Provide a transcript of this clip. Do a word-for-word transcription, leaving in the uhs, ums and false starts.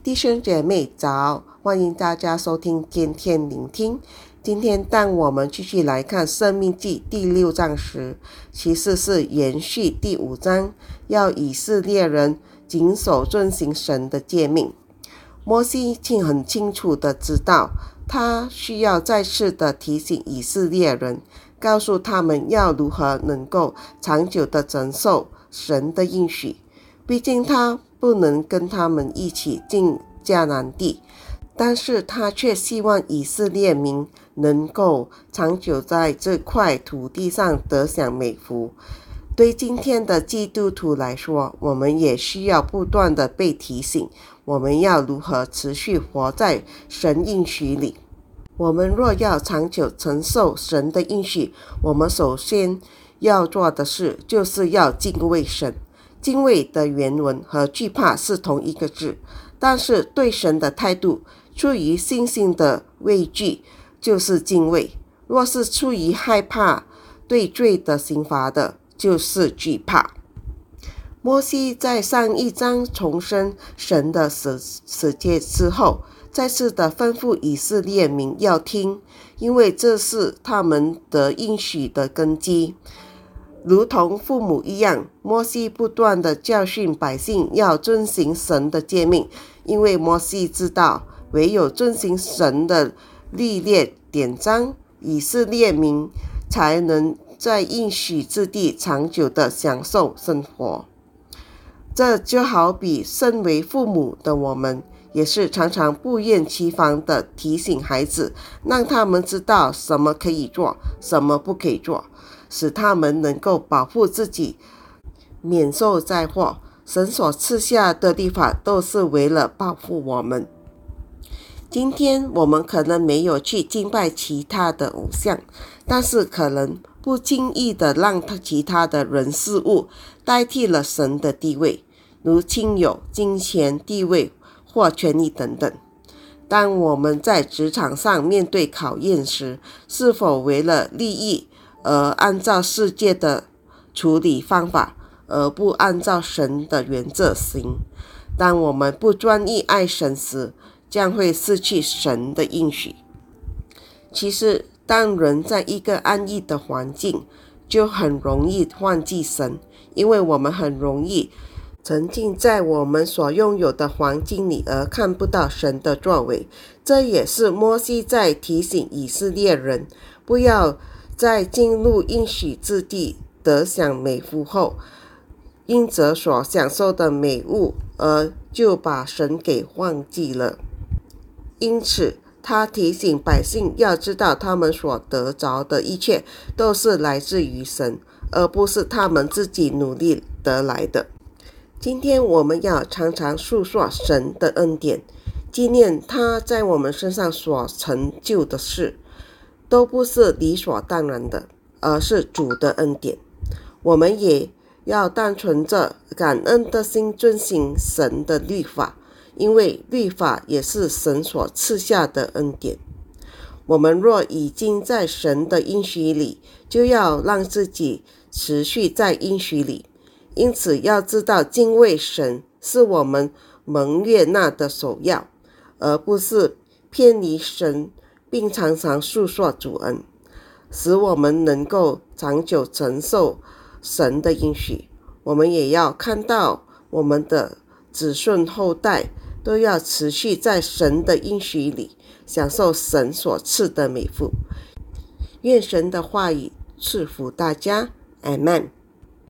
弟兄姐妹早，欢迎大家收听天天聆听。今天当我们继续来看申命记第六章时，其实是延续第五章，要以色列人谨守遵行神的诫命。摩西很清楚地知道，他需要再次的提醒以色列人，告诉他们要如何能够长久地承受神的应许。毕竟他不能跟他们一起进迦南地，但是他却希望以色列民能够长久在这块土地上得享美福。对今天的基督徒来说，我们也需要不断的被提醒，我们要如何持续活在神应许里。我们若要长久承受神的应许，我们首先要做的事就是要敬畏神。敬畏的原文和惧怕是同一个字，但是对神的态度出于信心的畏惧就是敬畏，若是出于害怕对罪的刑罚的就是惧怕。摩西在上一章重申神的十十诫之后，再次的吩咐以色列民要听，因为这是他们的应许的根基。如同父母一样，摩西不断地教训百姓要遵行神的诫命，因为摩西知道，唯有遵行神的律例典章，以色列民才能在应许之地长久地享受生活。这就好比身为父母的我们，也是常常不厌其烦地提醒孩子，让他们知道什么可以做，什么不可以做，使他们能够保护自己免受灾祸。神所赐下的律法都是为了保护我们。今天我们可能没有去敬拜其他的偶像，但是可能不经意的让其他的人事物代替了神的地位，如亲友、金钱、地位或权力等等。当我们在职场上面对考验时，是否为了利益而按照世界的处理方法，而不按照神的原则行？当我们不专一爱神时，将会失去神的应许。其实当人在一个安逸的环境，就很容易忘记神，因为我们很容易沉浸在我们所拥有的环境里，而看不到神的作为。这也是摩西在提醒以色列人，不要在进入应许之地得享美福后，因着所享受的美物而就把神给忘记了。因此他提醒百姓要知道，他们所得着的一切都是来自于神，而不是他们自己努力得来的。今天我们要常常述说神的恩典，纪念他在我们身上所成就的事，都不是理所当然的，而是主的恩典。我们也要单纯着感恩的心遵行神的律法，因为律法也是神所赐下的恩典。我们若已经在神的应许里，就要让自己持续在应许里。因此要知道，敬畏神是我们蒙悦纳的首要，而不是偏离神，并常常述说主恩，使我们能够长久承受神的应许。我们也要看到我们的子孙后代都要持续在神的应许里享受神所赐的美福。愿神的话语赐福大家，阿们。